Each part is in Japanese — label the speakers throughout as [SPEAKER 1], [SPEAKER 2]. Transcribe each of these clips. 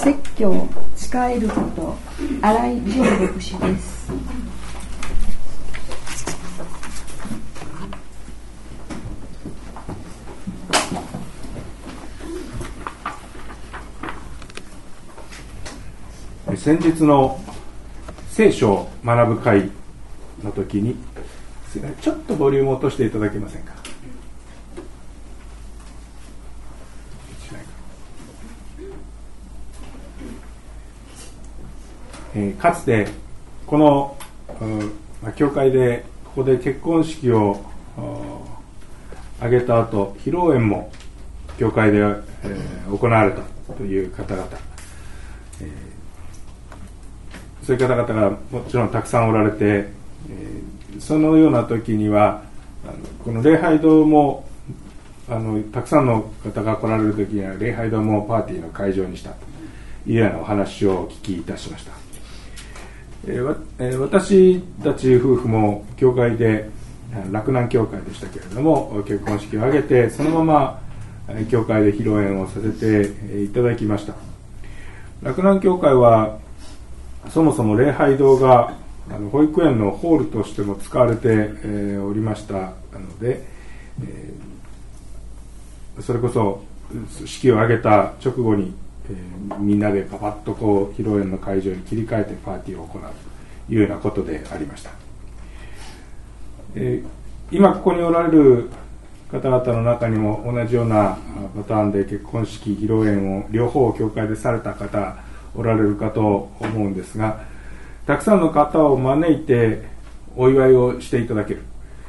[SPEAKER 1] 説教使えること新井純牧師です。
[SPEAKER 2] 先日の聖書を学ぶ会の時にちょっとボリュームを落としていただけませんか。かつてこの教会でここで結婚式を挙げた後、披露宴も教会で行われたという方々、そういう方々がもちろんたくさんおられて、そのような時にはこの礼拝堂もたくさんの方が来られる時には礼拝堂もパーティーの会場にしたというようなお話をお聞きいたしました。私たち夫婦も教会で洛南教会でしたけれども結婚式を挙げて、そのまま教会で披露宴をさせていただきました。洛南教会はそもそも礼拝堂が保育園のホールとしても使われておりましたので、それこそ式を挙げた直後にみんなでパパッと披露宴の会場に切り替えてパーティーを行うというようなことでありました。今ここにおられる方々の中にも同じようなパターンで結婚式披露宴を両方教会でされた方おられるかと思うんですが、たくさんの方を招いてお祝いをしていただける、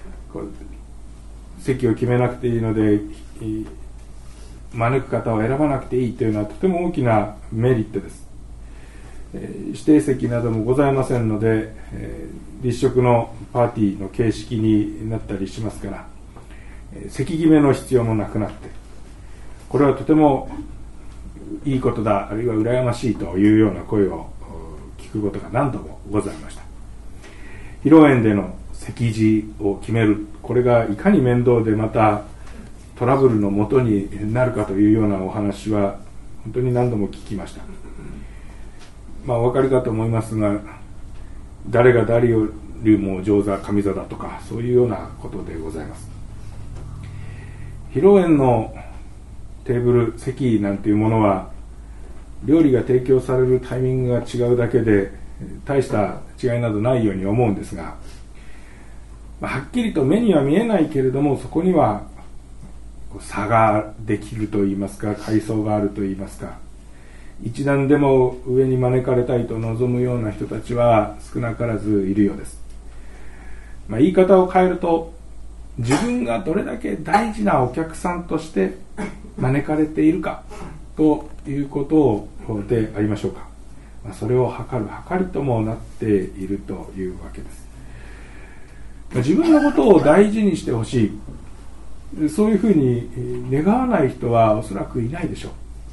[SPEAKER 2] 席を決めなくていいので招く方を選ばなくていいというのはとても大きなメリットです。指定席などもございませんので、立食のパーティーの形式になったりしますから、席決めの必要もなくなって、これはとてもいいことだ、あるいは羨ましいというような声を聞くことが何度もございました。披露宴での席次を決める、これがいかに面倒でまたトラブルの元になるかというようなお話は本当に何度も聞きました。お分かりかと思いますが、誰が誰よりも上座上座だとかそういうようなことでございます。披露宴のテーブル席なんていうものは料理が提供されるタイミングが違うだけで大した違いなどないように思うんですが、はっきりと目には見えないけれども、そこには差ができるといいますか、階層があるといいますか、一段でも上に招かれたいと望むような人たちは少なからずいるようです。言い方を変えると、自分がどれだけ大事なお客さんとして招かれているかということでありましょうか。それを測る測りともなっているというわけです。自分のことを大事にしてほしい、そういうふうに願わない人はおそらくいないでしょう。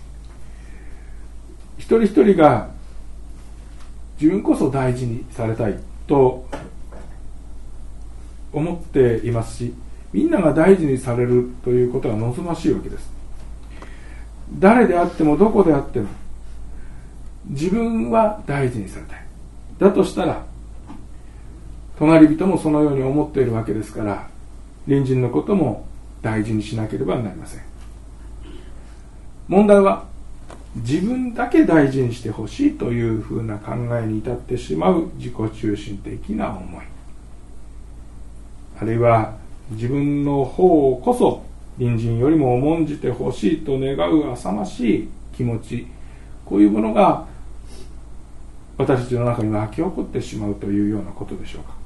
[SPEAKER 2] 一人一人が自分こそ大事にされたいと思っていますし、みんなが大事にされるということが望ましいわけです。誰であってもどこであっても自分は大事にされたい。だとしたら隣人もそのように思っているわけですから、隣人のことも大事にしなければなりません。問題は自分だけ大事にしてほしいというふうな考えに至ってしまう自己中心的な思い、あるいは自分の方こそ隣人よりも重んじてほしいと願う浅ましい気持ち、こういうものが私たちの中に湧き起こってしまうというようなことでしょうか。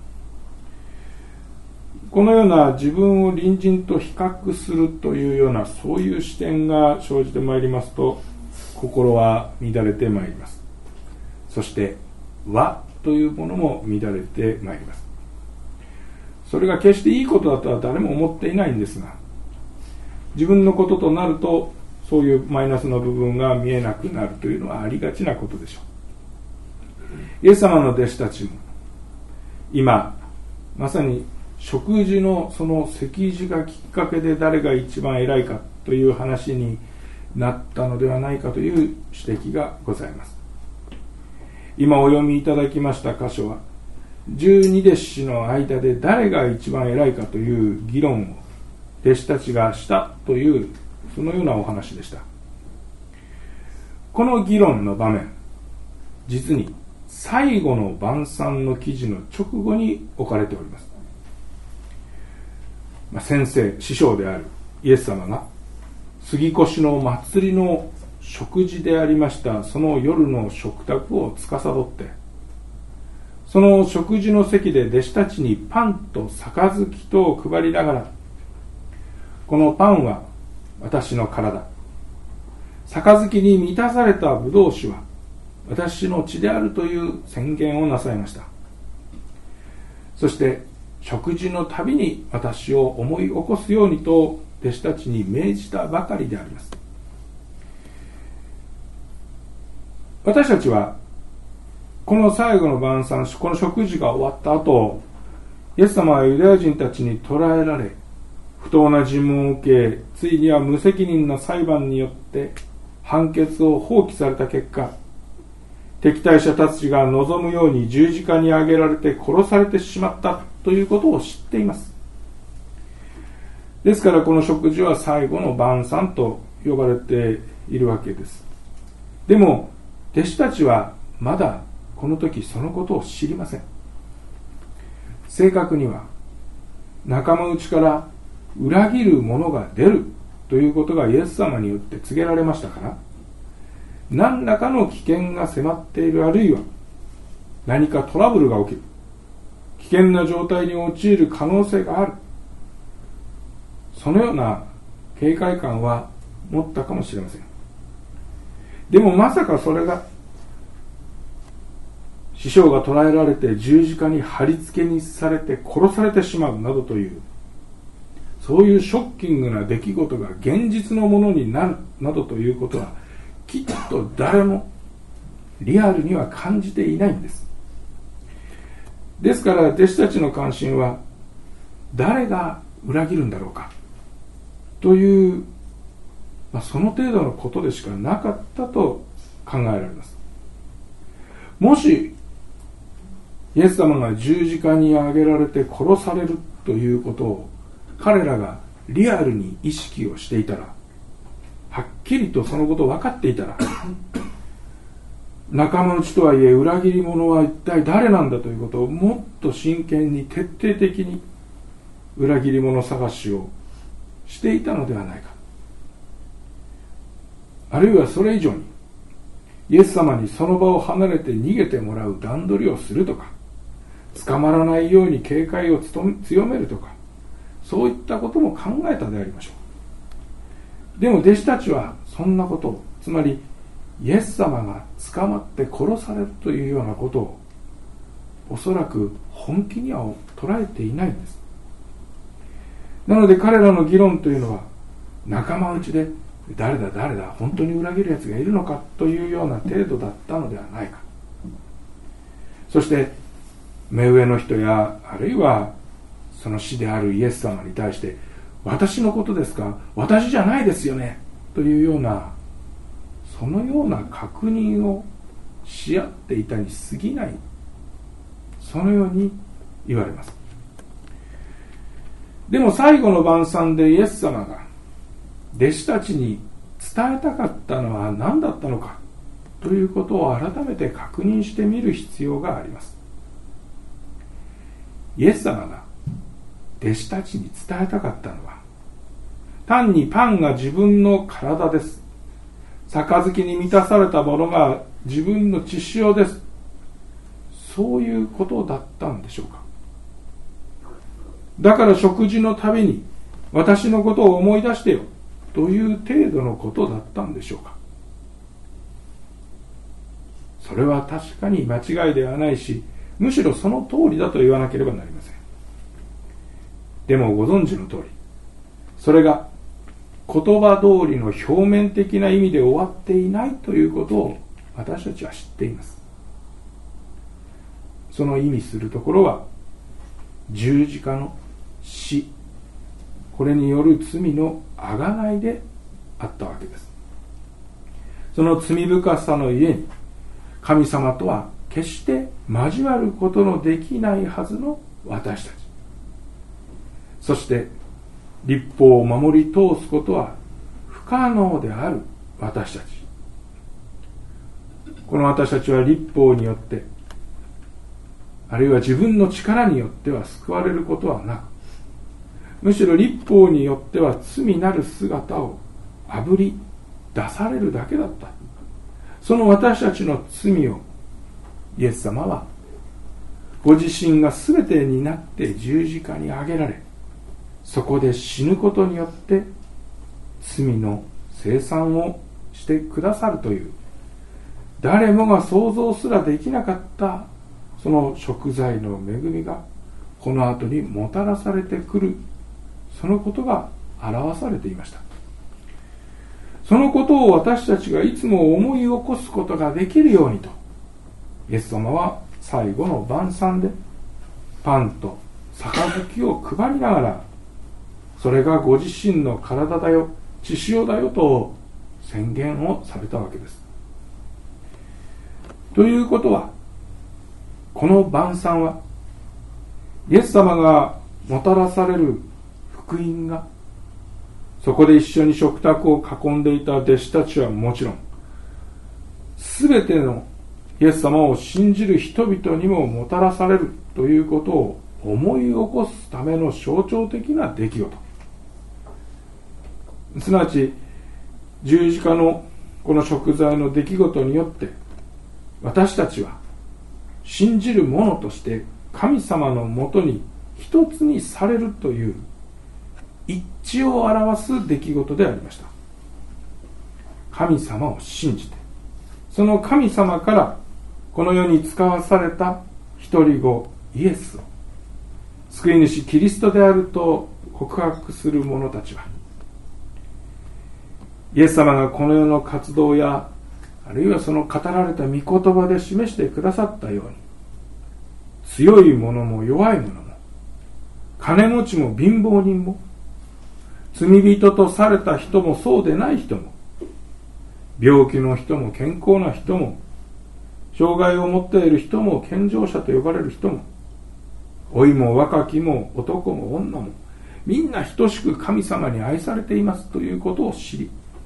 [SPEAKER 2] このような自分を隣人と比較するというようなそういう視点が生じてまいりますと、心は乱れてまいります。そして和というものも乱れてまいります。それが決していいことだとは誰も思っていないんですが、自分のこととなるとそういうマイナスの部分が見えなくなるというのはありがちなことでしょう。イエス様の弟子たちも今まさに食事のその席次がきっかけで誰が一番偉いかという話になったのではないかという指摘がございます。今お読みいただきました箇所は、十二弟子の間で誰が一番偉いかという議論を弟子たちがしたという、そのようなお話でした。この議論の場面、実に最後の晩餐の記事の直後に置かれております。先生、師匠であるイエス様が杉越の祭りの食事でありましたその夜の食卓を司って、その食事の席で弟子たちにパンと杯と配りながら、このパンは私の体、杯に満たされた葡萄酒は私の血であるという宣言をなさいました。そして食事のたびに私を思い起こすようにと弟子たちに命じたばかりであります。私たちはこの最後の晩餐、この食事が終わった後、イエス様はユダヤ人たちに捕らえられ、不当な尋問を受け、ついには無責任な裁判によって判決を放棄された結果、敵対者たちが望むように十字架に上げられて殺されてしまったということを知っています。ですからこの食事は最後の晩餐と呼ばれているわけです。でも弟子たちはまだこの時そのことを知りません。正確には仲間内から裏切る者が出るということがイエス様によって告げられましたから、何らかの危険が迫っている、あるいは何かトラブルが起きる、危険な状態に陥る可能性がある、そのような警戒感は持ったかもしれません。でもまさかそれが師匠が捕らえられて十字架に貼り付けにされて殺されてしまうなどという、そういうショッキングな出来事が現実のものになるなどということは、きっと誰もリアルには感じていないんです。ですから弟子たちの関心は、誰が裏切るんだろうかという、その程度のことでしかなかったと考えられます。もしイエス様が十字架に上げられて殺されるということを彼らがリアルに意識をしていたら、はっきりとそのことを分かっていたら、仲間内とはいえ裏切り者は一体誰なんだということをもっと真剣に徹底的に裏切り者探しをしていたのではないか。あるいはそれ以上にイエス様にその場を離れて逃げてもらう段取りをするとか、捕まらないように警戒を強めるとか、そういったことも考えたでありましょう。でも弟子たちはそんなことを、つまりイエス様が捕まって殺されるというようなことをおそらく本気には捉えていないんです。なので彼らの議論というのは仲間内で誰だ本当に裏切るやつがいるのかというような程度だったのではないか。そして目上の人やあるいはその師であるイエス様に対して、私のことですか、私じゃないですよねというような、そのような確認をし合っていたに過ぎない、そのように言われます。でも最後の晩餐でイエス様が弟子たちに伝えたかったのは何だったのかということを改めて確認してみる必要があります。イエス様が弟子たちに伝えたかったのは、単にパンが自分の体です、杯に満たされたものが自分の血潮です、そういうことだったんでしょうか。だから食事のたびに私のことを思い出してよという程度のことだったんでしょうか。それは確かに間違いではないし、むしろその通りだと言わなければなりません。でもご存知の通り、それが言葉通りの表面的な意味で終わっていないということを私たちは知っています。その意味するところは十字架の死、これによる罪の贖いであったわけです。 その罪深さのゆえに神様とは決して交わることのできないはずの私たち、そして律法を守り通すことは不可能である私たち、この私たちは律法によって、あるいは自分の力によっては救われることはなく、むしろ律法によっては罪なる姿をあぶり出されるだけだった。その私たちの罪をイエス様はご自身が全てになって十字架にあげられ、そこで死ぬことによって罪の清算をしてくださるという、誰もが想像すらできなかったその贖罪の恵みがこの後にもたらされてくる、そのことが表されていました。そのことを私たちがいつも思い起こすことができるようにと、イエス様は最後の晩餐でパンと杯を配りながら、それがご自身の体だよ、血潮だよと宣言をされたわけです。ということは、この晩餐はイエス様がもたらされる福音が、そこで一緒に食卓を囲んでいた弟子たちはもちろん、すべてのイエス様を信じる人々にももたらされるということを思い起こすための象徴的な出来事、すなわち十字架のこの贖罪の出来事によって、私たちは信じる者として神様のもとに一つにされるという一致を表す出来事でありました。神様を信じて、その神様からこの世に使わされた一人子イエスを救い主キリストであると告白する者たちは、イエス様がこの世の活動や、あるいはその語られた御言葉で示してくださったように、強い者も弱い者も、金持ちも貧乏人も、罪人とされた人もそうでない人も、病気の人も健康な人も、障害を持っている人も健常者と呼ばれる人も、老いも若きも男も女も、みんな等しく神様に愛されていますということを知り、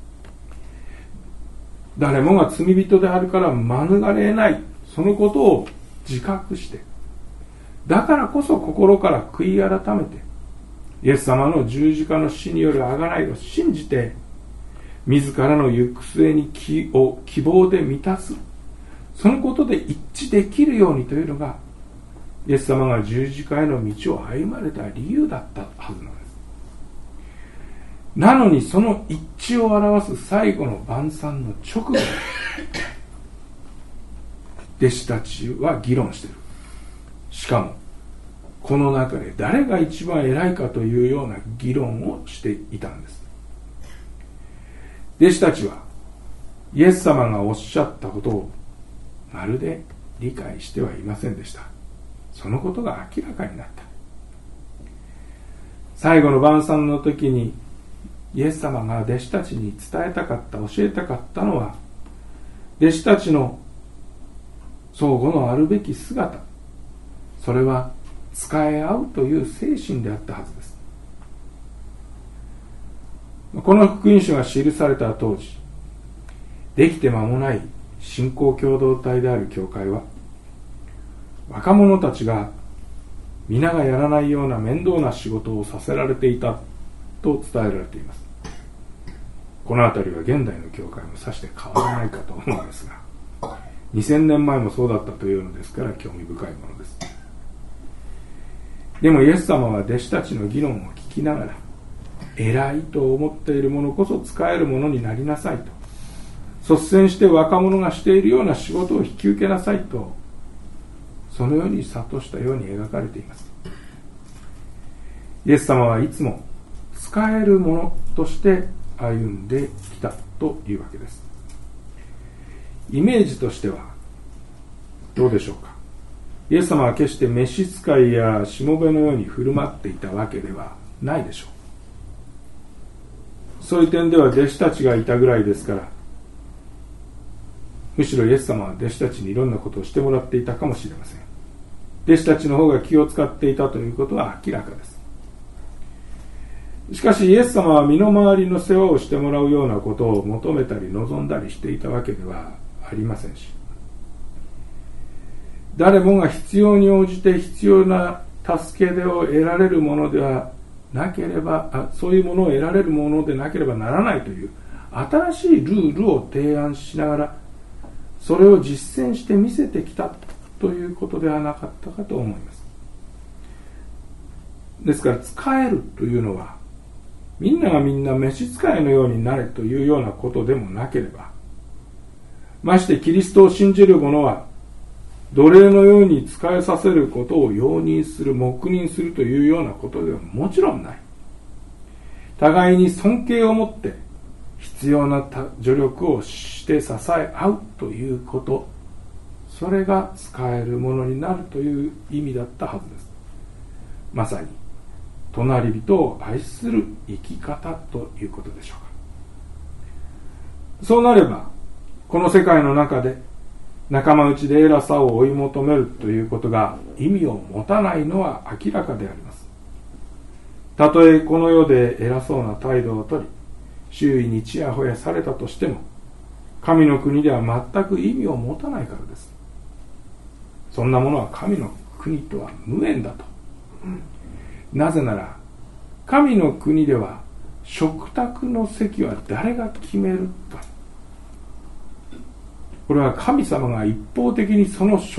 [SPEAKER 2] 誰もが罪人であるから免れない、そのことを自覚して、だからこそ心から悔い改めて、イエス様の十字架の死による贖いを信じて、自らの行く末に希望で満たす、そのことで一致できるようにというのが、イエス様が十字架への道を歩まれた理由だったはずなんです。なのにその一致を表す最後の晩餐の直後、弟子たちは議論している。しかもこの中で誰が一番偉いかというような議論をしていたんです。弟子たちはイエス様がおっしゃったことをまるで理解してはいませんでした。そのことが明らかになった。最後の晩餐の時にイエス様が弟子たちに伝えたかった、教えたかったのは、弟子たちの相互のあるべき姿、それは仕え合うという精神であったはずです。この福音書が記された当時、できて間もない信仰共同体である教会は、若者たちが皆がやらないような面倒な仕事をさせられていたと伝えられています。このあたりは現代の教会もさして変わらないかと思うんですが、2000年前もそうだったというのですから興味深いものです。でもイエス様は弟子たちの議論を聞きながら、偉いと思っている者こそ使える者になりなさいと、率先して若者がしているような仕事を引き受けなさいと、そのように諭したように描かれています。イエス様はいつも使える者として歩んできたというわけです。イメージとしてはどうでしょうか。イエス様は決して召使いやしもべのように振る舞っていたわけではないでしょう。そういう点では弟子たちがいたぐらいですから、 むしろイエス様は弟子たちにいろんなことをしてもらっていたかもしれません。弟子たちの方が気を使っていたということは明らかです。しかしイエス様は身の回りの世話をしてもらうようなことを求めたり望んだりしていたわけではありませんし、誰もが必要に応じて必要な助け出を得られるものではなければ、そういうものを得られるものでなければならないという新しいルールを提案しながら、それを実践して見せてきたということではなかったかと思います。ですから、使えるというのはみんながみんな召使いのようになれというようなことでもなければ、ましてキリストを信じる者は奴隷のように仕えさせることを容認する、黙認するというようなことではもちろんない。互いに尊敬を持って必要な助力をして支え合うということ、それが使えるものになるという意味だったはずです。まさに隣人を愛する生き方ということでしょうか。そうなればこの世界の中で仲間内で偉さを追い求めるということが意味を持たないのは明らかであります。たとえこの世で偉そうな態度をとり周囲にちやほやされたとしても、神の国では全く意味を持たないからです。そんなものは神の国とは無縁だと。なぜなら神の国では食卓の席は誰が決めるか。これは神様が一方的にその